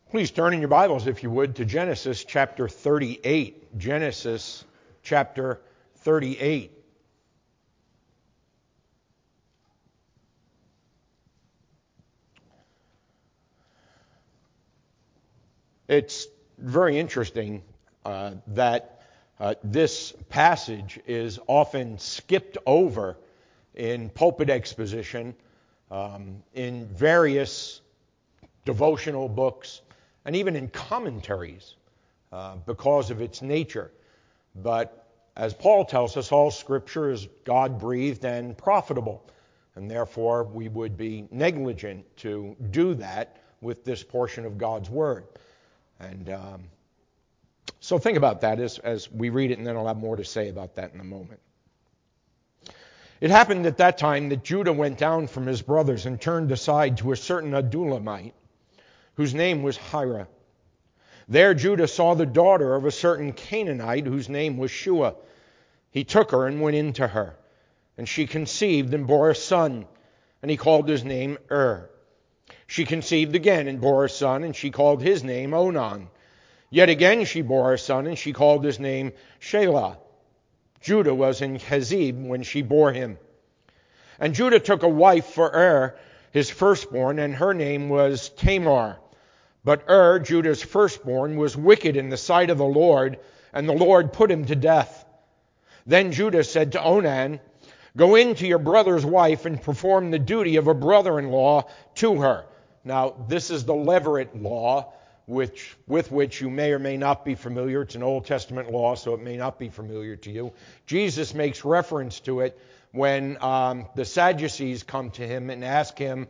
Please turn in your Bibles, if you would, to Genesis chapter 38. Genesis chapter 38. It's very interesting that this passage is often skipped over in pulpit exposition, in various devotional books, and even in commentaries because of its nature. But as Paul tells us, all Scripture is God-breathed and profitable, and therefore we would be negligent to do that with this portion of God's Word. And so think about that as we read it, and then I'll have more to say about that in a moment. It happened at that time that Judah went down from his brothers and turned aside to a certain Adullamite, whose name was Hira. There Judah saw the daughter of a certain Canaanite, whose name was Shua. He took her and went in to her, and she conceived and bore a son, and he called his name She conceived again and bore a son, and she called his name Onan. Yet again she bore a son, and she called his name Shelah. Judah was in Chezib when she bore him. And Judah took a wife for his firstborn, and her name was Tamar. But Judah's firstborn, was wicked in the sight of the Lord, and the Lord put him to death. Then Judah said to Onan, "Go in to your brother's wife and perform the duty of a brother-in-law to her." Now, this is the Levirate law, with which you may or may not be familiar. It's an Old Testament law, so it may not be familiar to you. Jesus makes reference to it when the Sadducees come to him and ask him,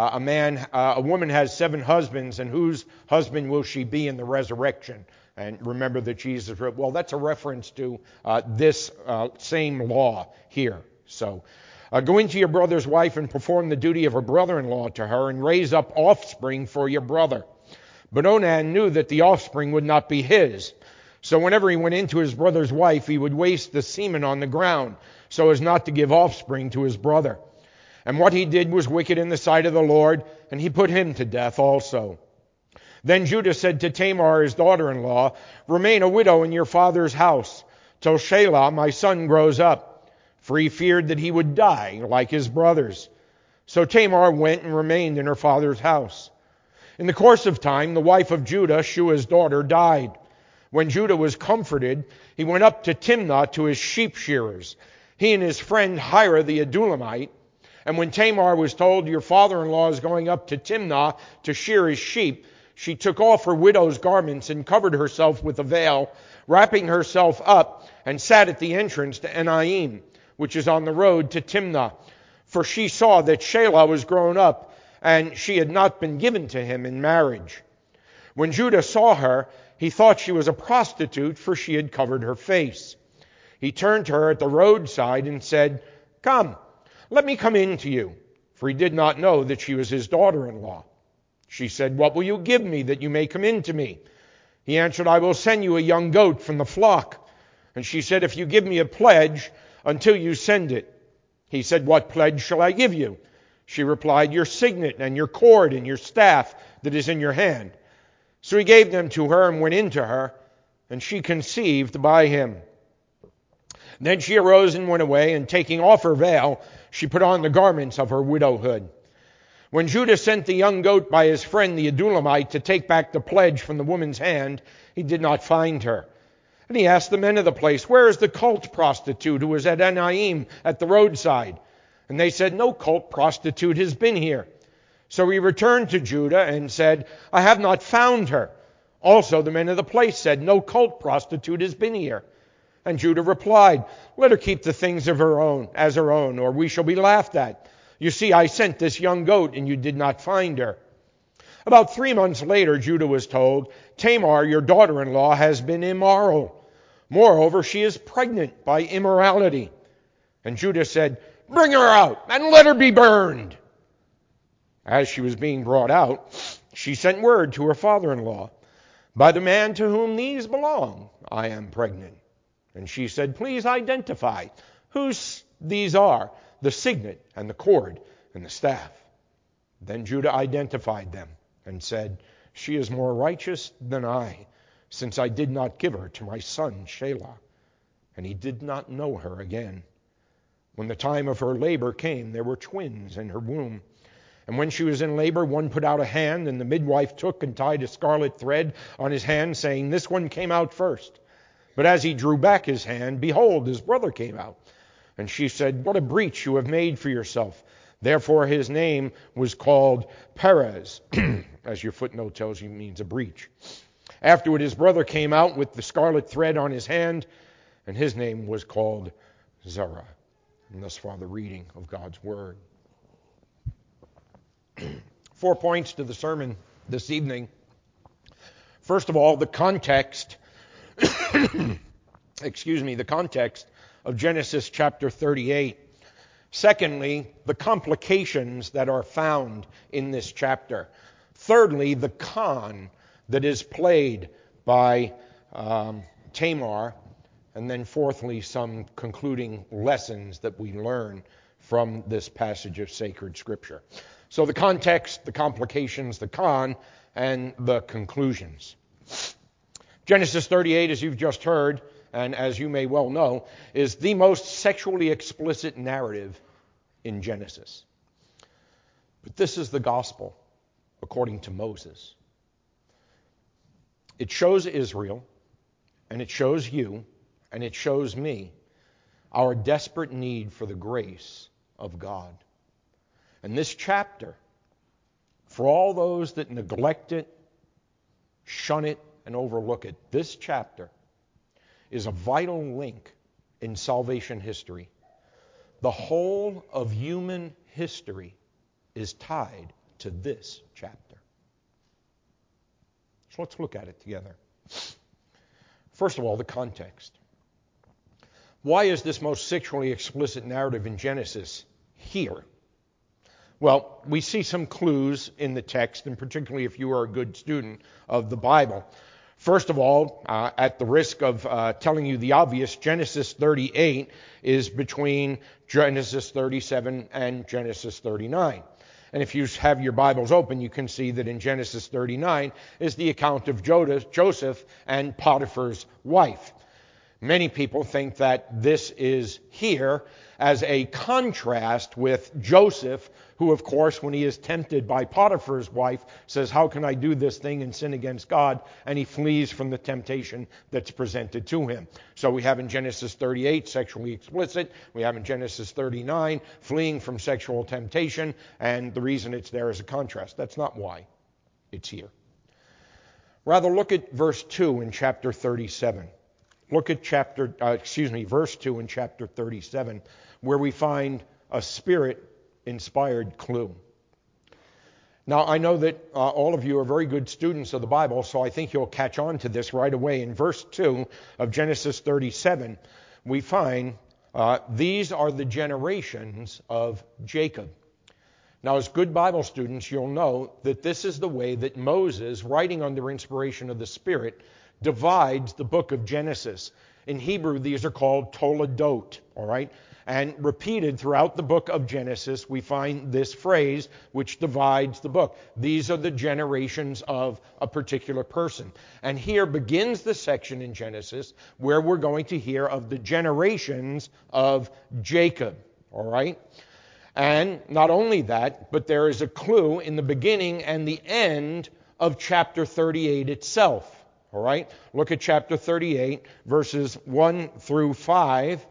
a woman has 7 husbands, and whose husband will she be in the resurrection? And remember that Jesus wrote, well, that's a reference to this same law here. So, go into your brother's wife and perform the duty of a brother-in-law to her, and raise up offspring for your brother. But Onan knew that the offspring would not be his. So whenever he went into his brother's wife, he would waste the semen on the ground, so as not to give offspring to his brother. And what he did was wicked in the sight of the Lord, and he put him to death also. Then Judah said to Tamar, his daughter-in-law, "Remain a widow in your father's house, till Shelah, my son, grows up." For he feared that he would die like his brothers. So Tamar went and remained in her father's house. In the course of time, the wife of Judah, Shua's daughter, died. When Judah was comforted, he went up to Timnah to his sheep shearers, he and his friend Hira the Adullamite. And when Tamar was told, "Your father-in-law is going up to Timnah to shear his sheep," she took off her widow's garments and covered herself with a veil, wrapping herself up, and sat at the entrance to Enaim, which is on the road to Timnah. For she saw that Shelah was grown up, and she had not been given to him in marriage. When Judah saw her, he thought she was a prostitute, for she had covered her face. He turned to her at the roadside and said, "Come, let me come in to you," for he did not know that she was his daughter-in-law. She said, "What will you give me that you may come in to me?" He answered, "I will send you a young goat from the flock." And she said, "If you give me a pledge until you send it." He said, "What pledge shall I give you?" She replied, "Your signet and your cord and your staff that is in your hand." So he gave them to her and went in to her, and she conceived by him. Then she arose and went away, and taking off her veil, she put on the garments of her widowhood. When Judah sent the young goat by his friend the Adullamite to take back the pledge from the woman's hand, he did not find her. And he asked the men of the place, "Where is the cult prostitute who was at Enaim at the roadside?" And they said, "No cult prostitute has been here." So he returned to Judah and said, "I have not found her." Also the men of the place said, "No cult prostitute has been here." And Judah replied, "Let her keep the things of her own as her own, or we shall be laughed at. You see, I sent this young goat, and you did not find her." About 3 months later, Judah was told, "Tamar, your daughter-in-law, has been immoral. Moreover, she is pregnant by immorality." And Judah said, "Bring her out, and let her be burned." As she was being brought out, she sent word to her father-in-law, "By the man to whom these belong, I am pregnant." And she said, "Please identify whose these are, the signet and the cord and the staff." Then Judah identified them and said, She is more righteous than I, since I did not give her to my son Shelah." And he did not know her again. When the time of her labor came, there were twins in her womb. And when she was in labor, one put out a hand, and the midwife took and tied a scarlet thread on his hand, saying, "This one came out first." But as he drew back his hand, behold, his brother came out. And she said, "What a breach you have made for yourself." Therefore his name was called Perez. As your footnote tells you, means a breach. Afterward his brother came out with the scarlet thread on his hand, and his name was called Zerah. And thus far the reading of God's Word. 4 points to the sermon this evening. First of all, the context, the context of Genesis chapter 38. Secondly, the complications that are found in this chapter. Thirdly, the con that is played by Tamar. And then fourthly, some concluding lessons that we learn from this passage of sacred Scripture. So the context, the complications, the con, and the conclusions. Genesis 38, as you've just heard, and as you may well know, is the most sexually explicit narrative in Genesis. But this is the gospel according to Moses. It shows Israel, and it shows you, and it shows me our desperate need for the grace of God. And this chapter, for all those that neglect it, shun it, and overlook it, this chapter is a vital link in salvation history. The whole of human history is tied to this chapter. So let's look at it together. First of all, the context. Why is this most sexually explicit narrative in Genesis here? Well, we see some clues in the text, and particularly if you are a good student of the Bible. First of all, at the risk of telling you the obvious, Genesis 38 is between Genesis 37 and Genesis 39. And if you have your Bibles open, you can see that in Genesis 39 is the account of Joseph and Potiphar's wife. Many people think that this is here as a contrast with Joseph, who, of course, when he is tempted by Potiphar's wife, says, "How can I do this thing and sin against God?" And he flees from the temptation that's presented to him. So we have in Genesis 38, sexually explicit. We have in Genesis 39, fleeing from sexual temptation. And the reason it's there is a contrast. That's not why it's here. Rather, look at verse 2 in chapter 37. Look at verse 2 in chapter 37, where we find a Spirit-inspired clue. Now, I know that all of you are very good students of the Bible, so I think you'll catch on to this right away. In verse 2 of Genesis 37, we find these are the generations of Jacob. Now, as good Bible students, you'll know that this is the way that Moses, writing under inspiration of the Spirit, divides the book of Genesis. In Hebrew, these are called toledot, all right? And repeated throughout the book of Genesis, we find this phrase which divides the book. These are the generations of a particular person. And here begins the section in Genesis where we're going to hear of the generations of Jacob, all right? And not only that, but there is a clue in the beginning and the end of chapter 38 itself. All right, look at chapter 38, verses 1 through 5.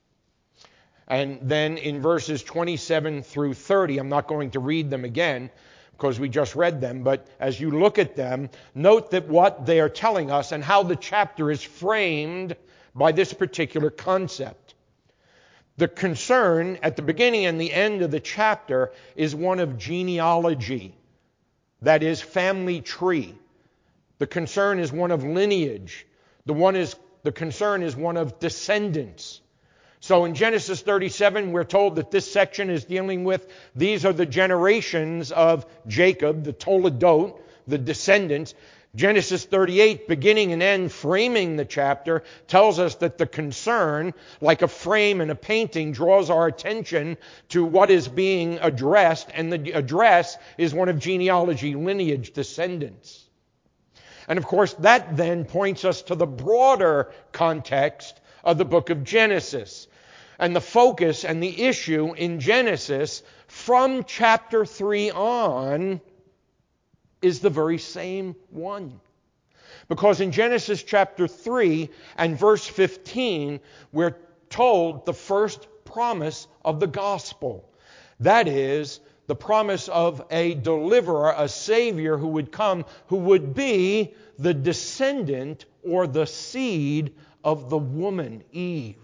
And then in verses 27 through 30, I'm not going to read them again because we just read them. But as you look at them, note that what they are telling us and how the chapter is framed by this particular concept. The concern at the beginning and the end of the chapter is one of genealogy. That is, family tree. The concern is one of lineage. The concern is one of descendants. So in Genesis 37, we're told that this section is dealing with these are the generations of Jacob, the toledot, the descendants. Genesis 38, beginning and end, framing the chapter, tells us that the concern, like a frame in a painting, draws our attention to what is being addressed, and the address is one of genealogy, lineage, descendants. And of course, that then points us to the broader context of the book of Genesis. And the focus and the issue in Genesis from chapter 3 on is the very same one. Because in Genesis chapter 3 and verse 15, we're told the first promise of the gospel. That is, the promise of a deliverer, a Savior who would come, who would be the descendant or the seed of the woman, Eve.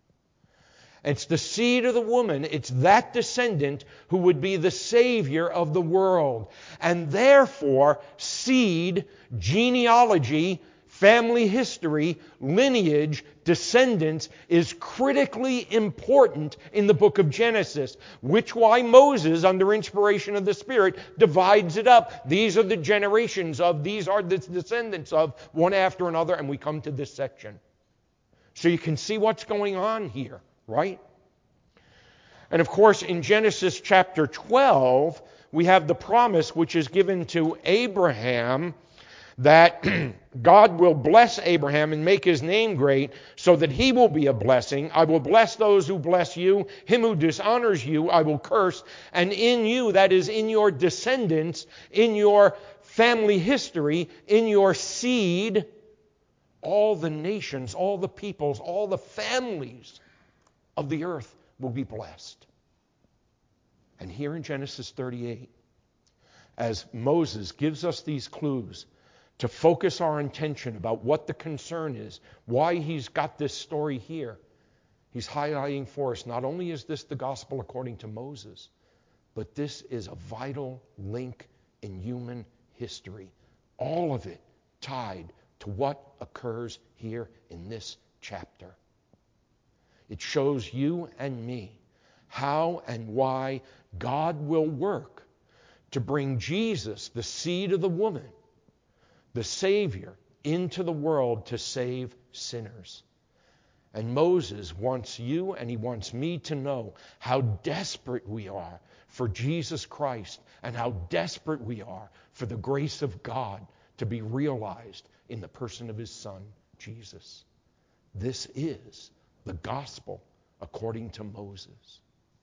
It's the seed of the woman, it's that descendant who would be the Savior of the world. And therefore, seed, genealogy, family history, lineage, descendants is critically important in the book of Genesis, which why Moses, under inspiration of the Spirit, divides it up. These are the generations of, these are the descendants of, one after another, and we come to this section. So you can see what's going on here, right? And of course, in Genesis chapter 12, we have the promise which is given to Abraham that God will bless Abraham and make his name great so that he will be a blessing. I will bless those who bless you. Him who dishonors you, I will curse. And in you, that is in your descendants, in your family history, in your seed, all the nations, all the peoples, all the families of the earth will be blessed. And here in Genesis 38, as Moses gives us these clues to focus our attention about what the concern is, why he's got this story here, he's highlighting for us, not only is this the gospel according to Moses, but this is a vital link in human history. All of it tied to what occurs here in this chapter. It shows you and me how and why God will work to bring Jesus, the seed of the woman, the Savior, into the world to save sinners. And Moses wants you and he wants me to know how desperate we are for Jesus Christ and how desperate we are for the grace of God to be realized in the person of his Son, Jesus. This is the gospel according to Moses.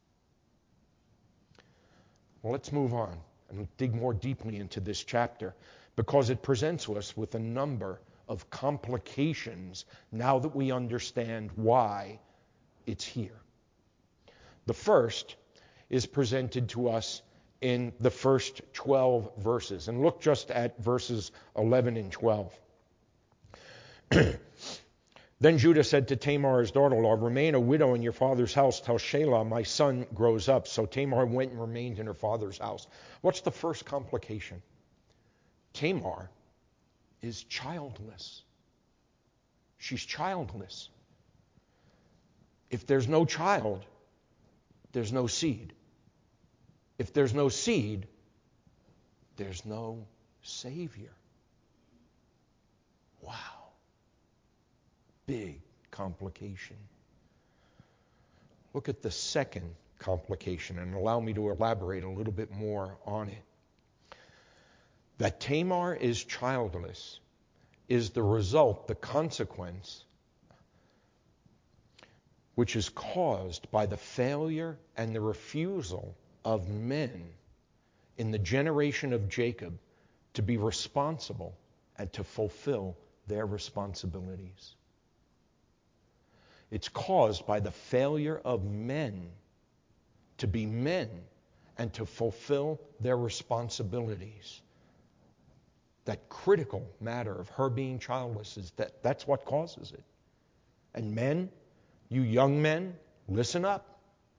Well, let's move on and dig more deeply into this chapter because it presents us with a number of complications now that we understand why it's here. The first is presented to us in the first 12 verses. And look just at verses 11 and 12. Then Judah said to Tamar, his daughter-in-law, remain a widow in your father's house till Shelah, my son, grows up. So Tamar went and remained in her father's house. What's the first complication? Tamar is childless. She's childless. If there's no child, there's no seed. If there's no seed, there's no Savior. Wow. Big complication. Look at the second complication and allow me to elaborate a little bit more on it. That Tamar is childless is the result, the consequence, which is caused by the failure and the refusal of men in the generation of Jacob to be responsible and to fulfill their responsibilities. It's caused by the failure of men to be men and to fulfill their responsibilities. That critical matter of her being childless is that's what causes it. And men, you young men, listen up.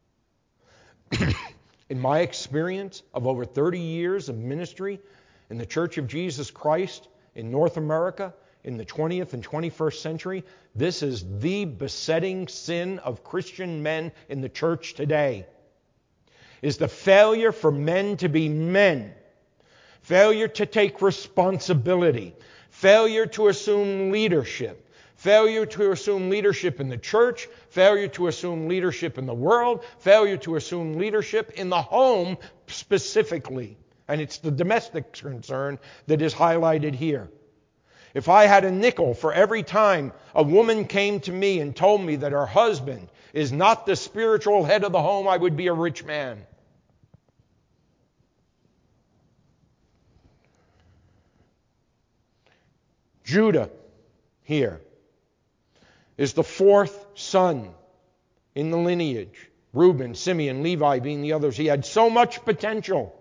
In my experience of over 30 years of ministry in the Church of Jesus Christ in North America in the 20th and 21st century, this is the besetting sin of Christian men in the church today, is the failure for men to be men, failure to take responsibility, failure to assume leadership, failure to assume leadership in the church, failure to assume leadership in the world, failure to assume leadership in the home specifically. And it's the domestic concern that is highlighted here. If I had a nickel for every time a woman came to me and told me that her husband is not the spiritual head of the home, I would be a rich man. Judah here is the fourth son in the lineage. Reuben, Simeon, Levi being the others. He had so much potential.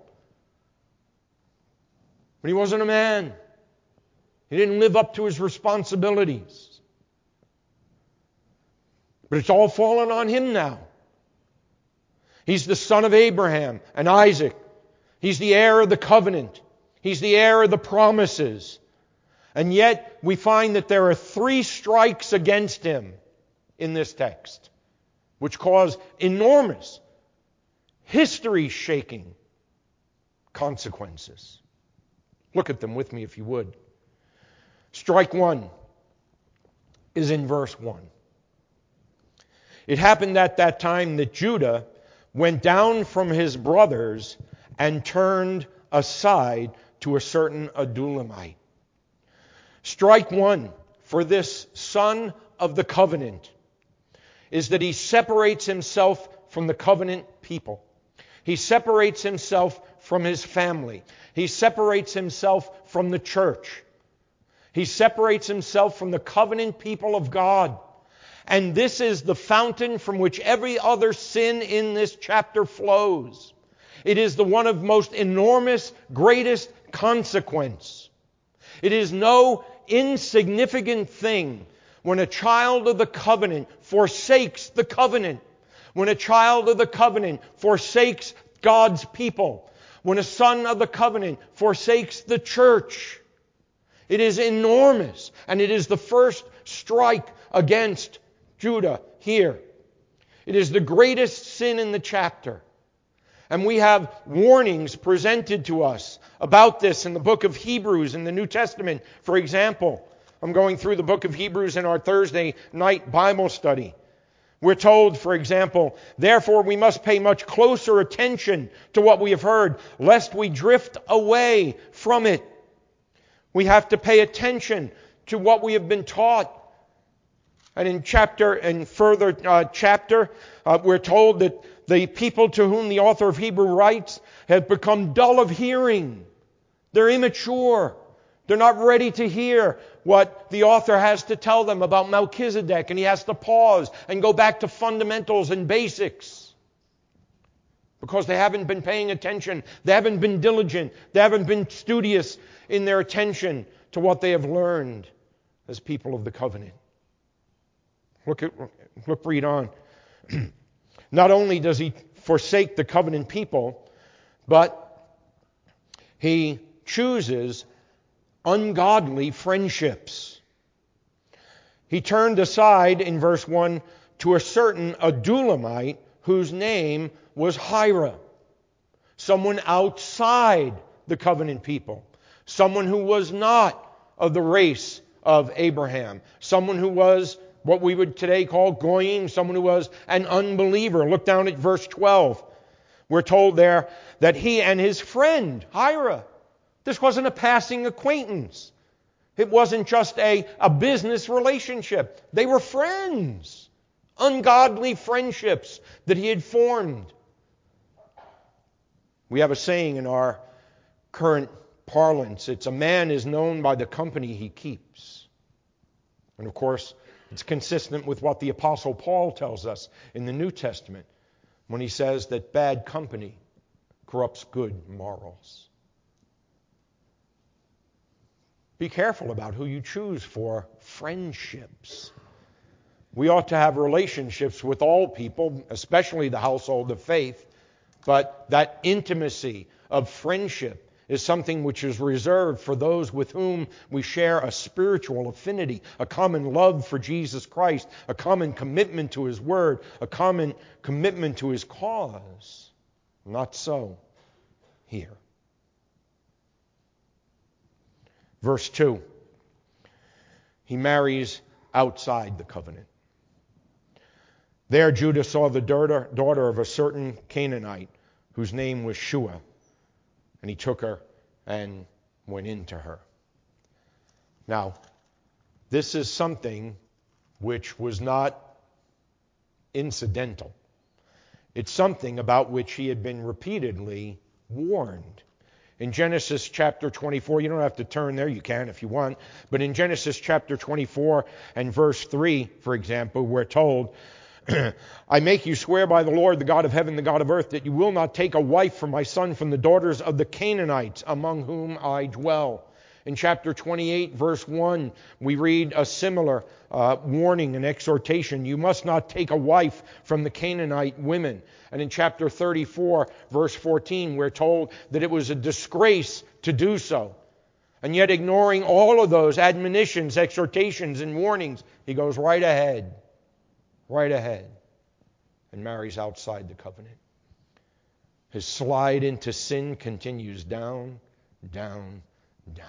But he wasn't a man. He didn't live up to his responsibilities. But it's all fallen on him now. He's the son of Abraham and Isaac. He's the heir of the covenant. He's the heir of the promises. And yet we find that there are 3 strikes against him in this text, which cause enormous, history-shaking consequences. Look at them with me if you would. Strike 1 is in verse 1. It happened at that time that Judah went down from his brothers and turned aside to a certain Adullamite. Strike 1 for this son of the covenant is that he separates himself from the covenant people. He separates himself from his family. He separates himself from the church. He separates himself from the covenant people of God. And this is the fountain from which every other sin in this chapter flows. It is the one of most enormous, greatest consequence. It is no insignificant thing when a child of the covenant forsakes the covenant. When a child of the covenant forsakes God's people. When a son of the covenant forsakes the church. It is enormous. And it is the first strike against Judah here. It is the greatest sin in the chapter. And we have warnings presented to us about this in the book of Hebrews in the New Testament. For example, I'm going through the book of Hebrews in our Thursday night Bible study. We're told, for example, therefore we must pay much closer attention to what we have heard, lest we drift away from it. We have to pay attention to what we have been taught. And in further chapter, we're told that the people to whom the author of Hebrews writes have become dull of hearing. They're immature. They're not ready to hear what the author has to tell them about Melchizedek, and he has to pause and go back to fundamentals and basics. Because they haven't been paying attention. They haven't been diligent. They haven't been studious in their attention to what they have learned as people of the covenant. Read on. Not only does he forsake the covenant people, but he chooses ungodly friendships. He turned aside in verse 1 to a certain Adullamite whose name was Hira. Someone outside the covenant people. Someone who was not of the race of Abraham. Someone who was what we would today call goyim, someone who was an unbeliever. Look down at verse 12. We're told there that he and his friend, Hira, this wasn't a passing acquaintance. It wasn't just a business relationship. They were friends. Ungodly friendships that he had formed. We have a saying in our current parlance. It's a man is known by the company he keeps. And of course, it's consistent with what the Apostle Paul tells us in the New Testament when he says that bad company corrupts good morals. Be careful about who you choose for friendships. We ought to have relationships with all people, especially the household of faith, but that intimacy of friendship is something which is reserved for those with whom we share a spiritual affinity, a common love for Jesus Christ, a common commitment to His Word, a common commitment to His cause. Not so here. Verse 2. He marries outside the covenant. There Judah saw the daughter of a certain Canaanite whose name was Shua. And he took her and went into her. Now, this is something which was not incidental. It's something about which he had been repeatedly warned. In Genesis chapter 24, you don't have to turn there, you can if you want, but in Genesis chapter 24 and verse 3, for example, we're told, I make you swear by the Lord, the God of heaven, the God of earth, that you will not take a wife for my son from the daughters of the Canaanites among whom I dwell. In chapter 28, verse 1, we read a similar warning and exhortation. You must not take a wife from the Canaanite women. And in chapter 34, verse 14, we're told that it was a disgrace to do so. And yet, ignoring all of those admonitions, exhortations, and warnings, he goes right ahead, and marries outside the covenant. His slide into sin continues down, down, down.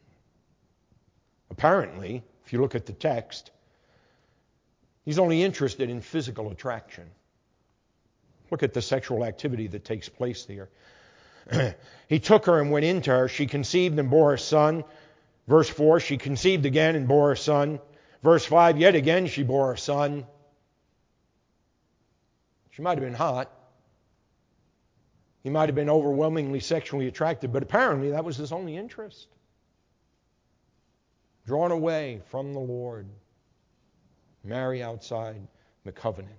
Apparently, if you look at the text, he's only interested in physical attraction. Look at the sexual activity that takes place there. He took her and went into her. She conceived and bore a son. Verse 4, she conceived again and bore a son. Verse 5, yet again she bore a son. She might have been hot. He might have been overwhelmingly sexually attracted, but apparently that was his only interest. Drawn away from the Lord. Marry outside the covenant.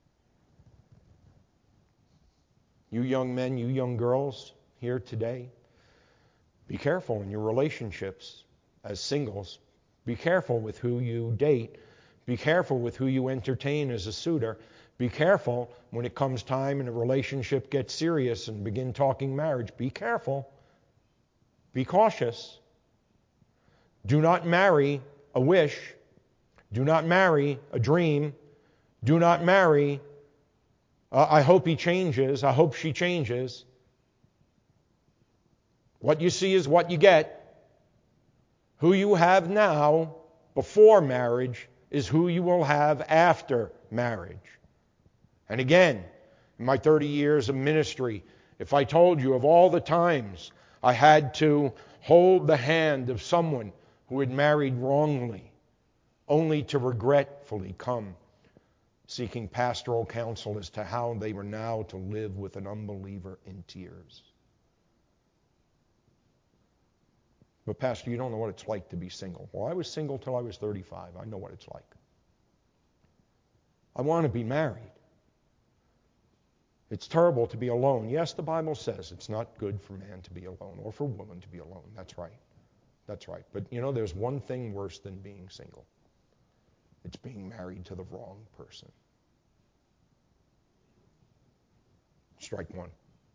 You young men, you young girls here today, be careful in your relationships as singles. Be careful with who you date. Be careful with who you entertain as a suitor. Be careful when it comes time and a relationship gets serious and begin talking marriage. Be careful. Be cautious. Do not marry a wish. Do not marry a dream. Do not marry, I hope he changes. I hope she changes. What you see is what you get. Who you have now before marriage is who you will have after marriage. And again, in my 30 years of ministry, if I told you of all the times I had to hold the hand of someone who had married wrongly, only to regretfully come seeking pastoral counsel as to how they were now to live with an unbeliever in tears. But Pastor, you don't know what it's like to be single. Well, I was single till I was 35. I know what it's like. I want to be married. It's terrible to be alone. Yes, the Bible says it's not good for man to be alone or for woman to be alone. That's right. That's right. But you know, there's one thing worse than being single. It's being married to the wrong person. Strike one.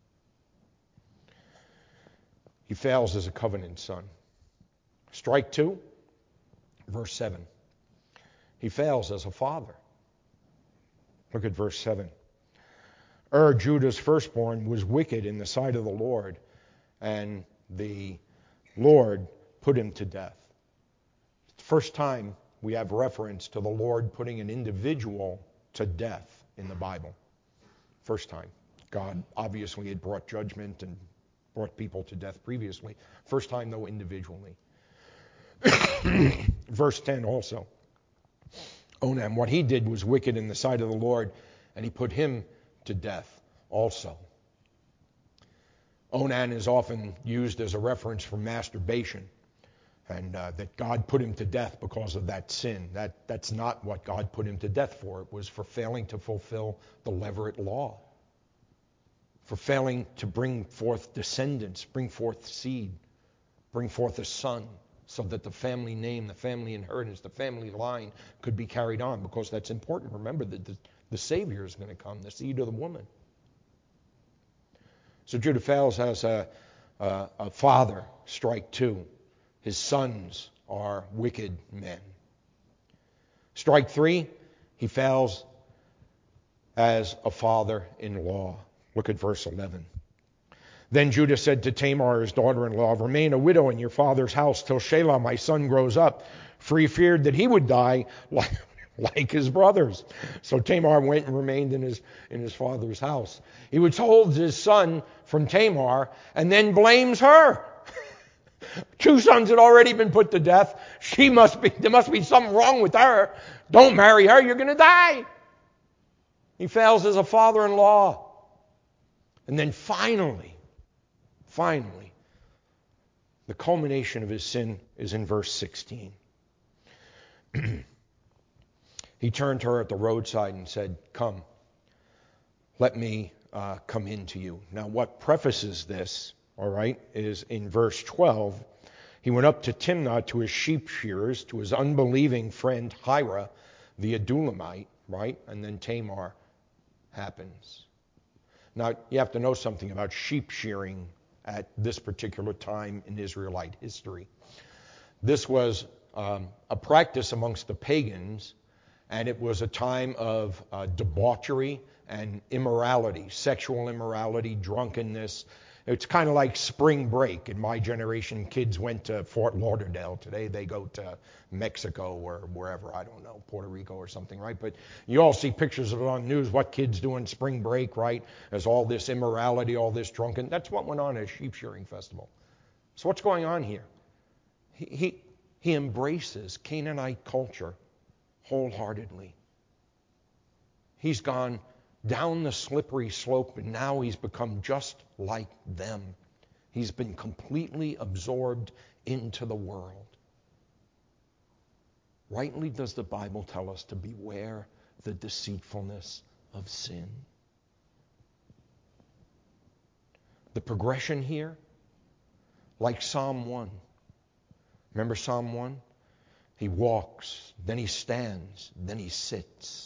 He fails as a covenant son. Strike two, verse 7. He fails as a father. Look at verse 7. Judah's firstborn, was wicked in the sight of the Lord, and the Lord put him to death. It's the first time we have reference to the Lord putting an individual to death in the Bible. First time. God obviously had brought judgment and brought people to death previously. First time, though, individually. Verse 10 also. Onan, what he did was wicked in the sight of the Lord, and he put him to death also. Onan is often used as a reference for masturbation, and that God put him to death because of that sin. That's not what God put him to death for. It was for failing to fulfill the Levirate law, for failing to bring forth descendants, bring forth seed, bring forth a son, so that the family name, the family inheritance, the family line could be carried on, because that's important. Remember that the Savior is going to come, the seed of the woman. So Judah fails as a father. Strike two. His sons are wicked men. Strike three, he fails as a father-in-law. Look at verse 11. Then Judah said to Tamar, his daughter-in-law, remain a widow in your father's house till Shelah, my son, grows up, for he feared that he would die like his brothers. So Tamar went and remained in his father's house. He withholds his son from Tamar and then blames her. Two sons had already been put to death. There must be something wrong with her. Don't marry her, you're going to die. He fails as a father-in-law. And then finally, the culmination of his sin is in verse 16. He turned to her at the roadside and said, "Come, let me come in to you." Now, what prefaces this, all right, is in verse 12, he went up to Timnah to his sheep shearers, to his unbelieving friend Hira, the Adulamite, right? And then Tamar happens. Now, you have to know something about sheep shearing at this particular time in Israelite history. This was a practice amongst the pagans, and it was a time of debauchery and immorality, sexual immorality, drunkenness. It's kind of like spring break. In my generation, kids went to Fort Lauderdale. Today they go to Mexico or wherever, I don't know, Puerto Rico or something, right? But you all see pictures of it on news, what kids do in spring break, right? There's all this immorality, all this drunken. That's what went on at a sheep shearing festival. So what's going on here? He embraces Canaanite culture wholeheartedly. He's gone down the slippery slope, and now he's become just like them. He's been completely absorbed into the world. Rightly does the Bible tell us to beware the deceitfulness of sin. The progression here, like Psalm 1. Remember Psalm 1? He walks, then he stands, then he sits.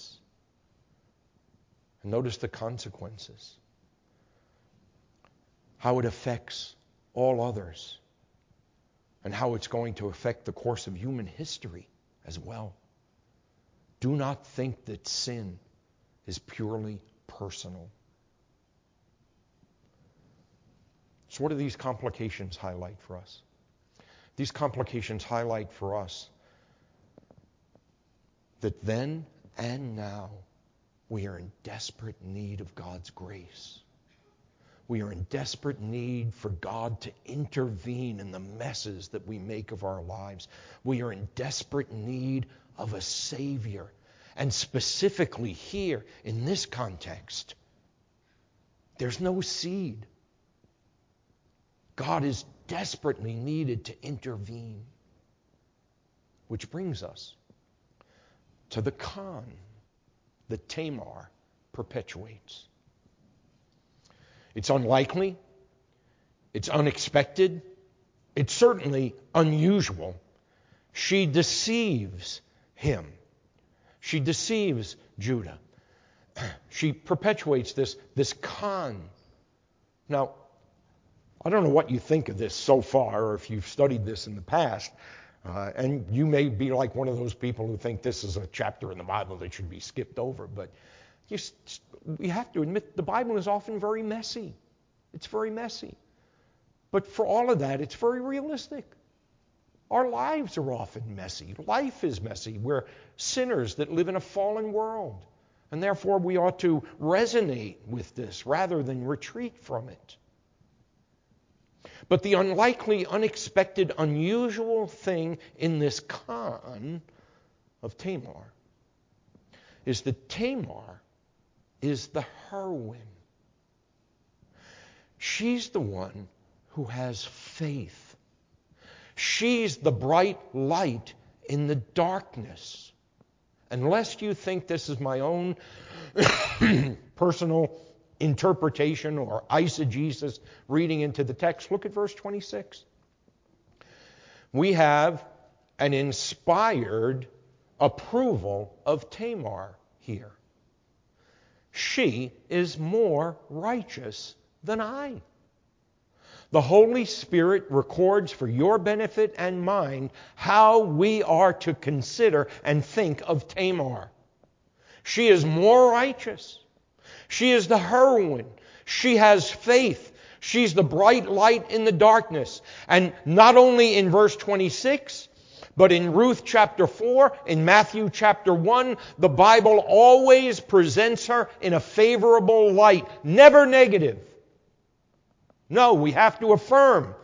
Notice the consequences. How it affects all others. And how it's going to affect the course of human history as well. Do not think that sin is purely personal. So what do these complications highlight for us? These complications highlight for us that then and now we are in desperate need of God's grace. We are in desperate need for God to intervene in the messes that we make of our lives. We are in desperate need of a Savior. And specifically here, in this context, there's no seed. God is desperately needed to intervene. Which brings us to the con that Tamar perpetuates. It's unlikely, it's unexpected, it's certainly unusual. She deceives him. She deceives Judah. She perpetuates this con. Now, I don't know what you think of this so far, or if you've studied this in the past, and you may be like one of those people who think this is a chapter in the Bible that should be skipped over, but we have to admit the Bible is often very messy. It's very messy. But for all of that, it's very realistic. Our lives are often messy. Life is messy. We're sinners that live in a fallen world. And therefore we ought to resonate with this rather than retreat from it. But the unlikely, unexpected, unusual thing in this con of Tamar is that Tamar is the heroine. She's the one who has faith. She's the bright light in the darkness. Unless you think this is my own personal interpretation or eisegesis reading into the text, look at verse 26. We have an inspired approval of Tamar here. She is more righteous than I. The Holy Spirit records for your benefit and mine how we are to consider and think of Tamar. She is more righteous. She is the heroine. She has faith. She's the bright light in the darkness. And not only in verse 26, but in Ruth chapter 4, in Matthew chapter 1, the Bible always presents her in a favorable light, never negative. No, we have to affirm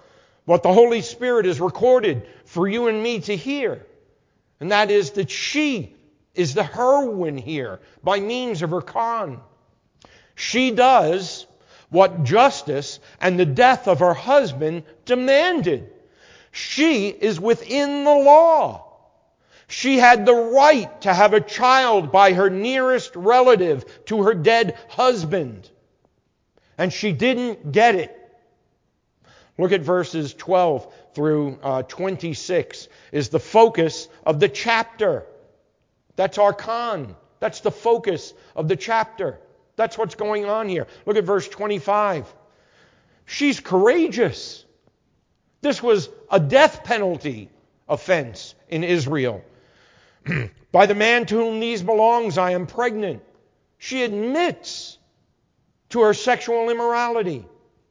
what the Holy Spirit has recorded for you and me to hear. And that is that she is the heroine here by means of her con. She does what justice and the death of her husband demanded. She is within the law. She had the right to have a child by her nearest relative to her dead husband. And she didn't get it. Look at verses 12 through 26 is the focus of the chapter. That's our con. That's the focus of the chapter. That's what's going on here. Look at verse 25. She's courageous. This was a death penalty offense in Israel. By the man to whom these belongs, I am pregnant. She admits to her sexual immorality.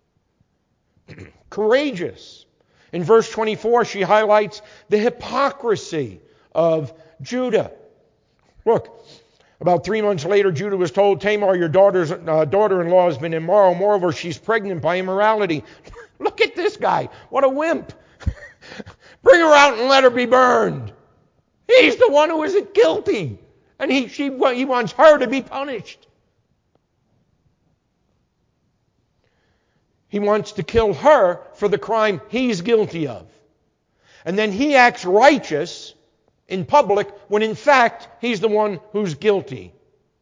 Courageous. In verse 24, she highlights the hypocrisy of Judah. Look, about 3 months later, Judah was told, Tamar, your daughter-in-law has been immoral. Moreover, she's pregnant by immorality. Look at this guy. What a wimp. Bring her out and let her be burned. He's the one who isn't guilty. And he wants her to be punished. He wants to kill her for the crime he's guilty of. And then he acts righteous in public when in fact he's the one who's guilty.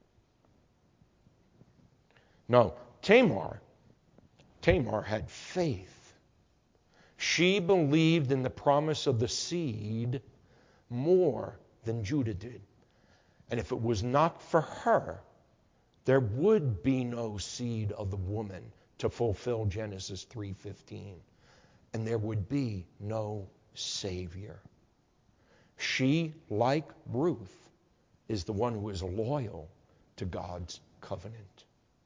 No, Tamar had faith. She believed in the promise of the seed more than Judah did. And if it was not for her, there would be no seed of the woman to fulfill Genesis 3:15. And there would be no Savior. She, like Ruth, is the one who is loyal to God's covenant.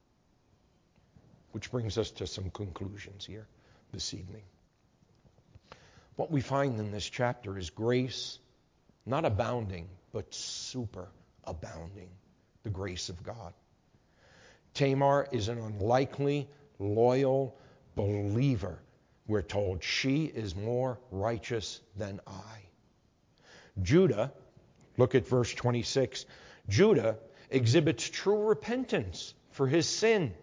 Which brings us to some conclusions here this evening. What we find in this chapter is grace, not abounding, but super abounding. The grace of God. Tamar is an unlikely, loyal believer. We're told she is more righteous than I. Judah, look at verse 26. Judah exhibits true repentance for his sin.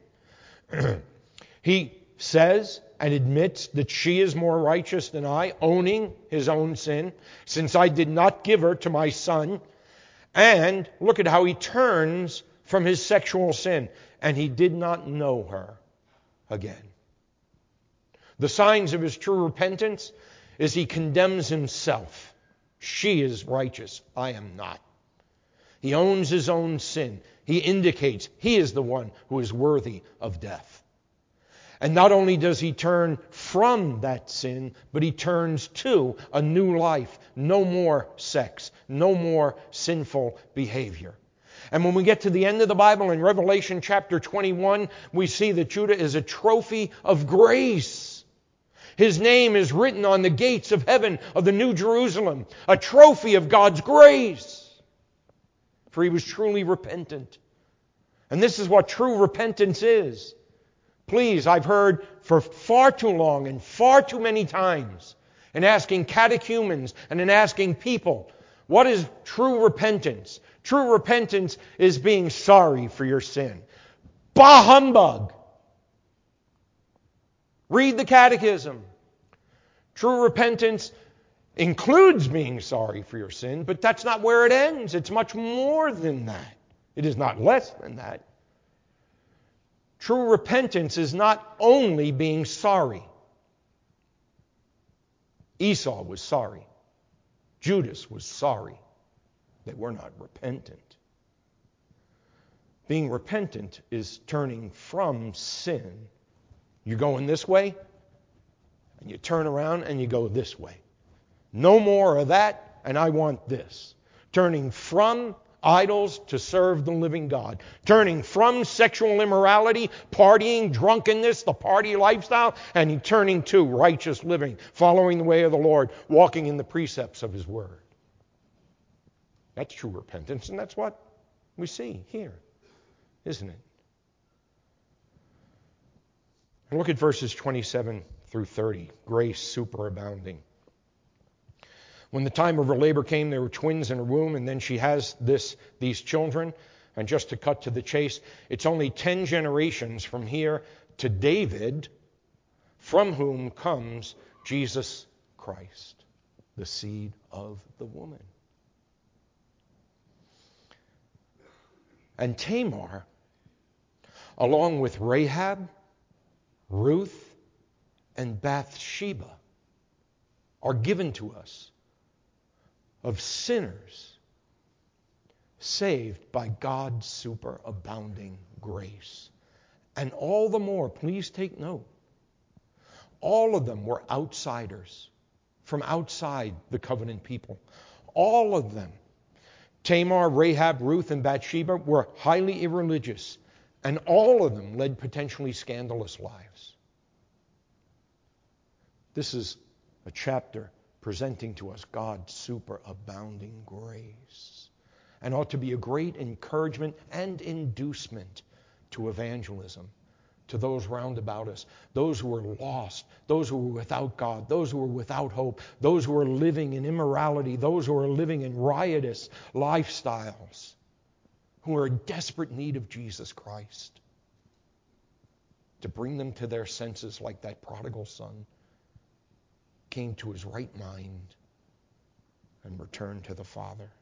He says and admits that she is more righteous than I, owning his own sin, since I did not give her to my son. And look at how he turns from his sexual sin. And he did not know her again. The signs of his true repentance is he condemns himself. She is righteous. I am not. He owns his own sin. He indicates he is the one who is worthy of death. And not only does he turn from that sin, but he turns to a new life. No more sex. No more sinful behavior. And when we get to the end of the Bible in Revelation chapter 21, we see that Judah is a trophy of grace. His name is written on the gates of heaven of the New Jerusalem. A trophy of God's grace. For he was truly repentant. And this is what true repentance is. Please, I've heard for far too long and far too many times in asking catechumens and in asking people, what is true repentance? True repentance is being sorry for your sin. Bah humbug! Read the catechism. True repentance includes being sorry for your sin, but that's not where it ends. It's much more than that. It is not less than that. True repentance is not only being sorry. Esau was sorry. Judas was sorry. They were not repentant. Being repentant is turning from sin. You're going this way, and you turn around and you go this way. No more of that, and I want this. Turning from idols to serve the living God. Turning from sexual immorality, partying, drunkenness, the party lifestyle, and turning to righteous living, following the way of the Lord, walking in the precepts of His Word. That's true repentance, and that's what we see here, isn't it? And look at verses 27 through 30. Grace superabounding. When the time of her labor came, there were twins in her womb, and then she has these children. And just to cut to the chase, it's only 10 generations from here to David, from whom comes Jesus Christ, the seed of the woman. And Tamar, along with Rahab, Ruth, and Bathsheba, are given to us of sinners saved by God's superabounding grace. And all the more, please take note, all of them were outsiders from outside the covenant people. All of them, Tamar, Rahab, Ruth, and Bathsheba, were highly irreligious, and all of them led potentially scandalous lives. This is a chapter presenting to us God's superabounding grace, and ought to be a great encouragement and inducement to evangelism, to those round about us, those who are lost, those who are without God, those who are without hope, those who are living in immorality, those who are living in riotous lifestyles, who are in desperate need of Jesus Christ, to bring them to their senses like that prodigal son came to his right mind and returned to the Father.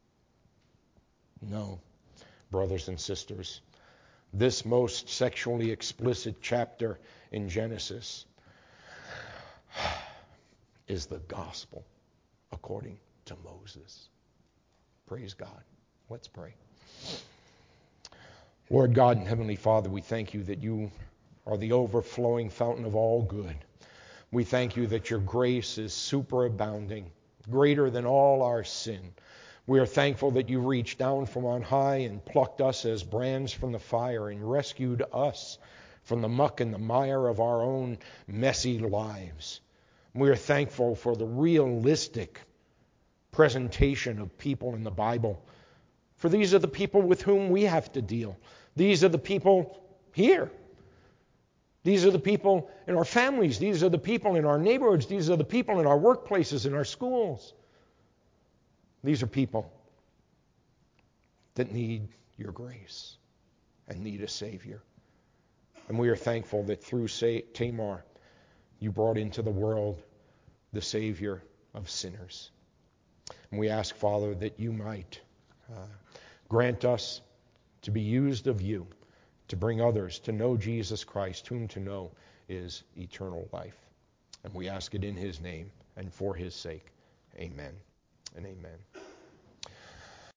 No, brothers and sisters, this most sexually explicit chapter in Genesis is the gospel according to Moses. Praise God. Let's pray. Lord God and Heavenly Father, we thank you that you are the overflowing fountain of all good. We thank you that your grace is superabounding, greater than all our sin. We are thankful that you reached down from on high and plucked us as brands from the fire and rescued us from the muck and the mire of our own messy lives. We are thankful for the realistic presentation of people in the Bible. For these are the people with whom we have to deal. These are the people here. These are the people in our families. These are the people in our neighborhoods. These are the people in our workplaces, in our schools. These are people that need your grace and need a Savior. And we are thankful that through Tamar, you brought into the world the Savior of sinners. And we ask, Father, that you might grant us to be used of you to bring others to know Jesus Christ, whom to know is eternal life. And we ask it in his name and for his sake. Amen and amen.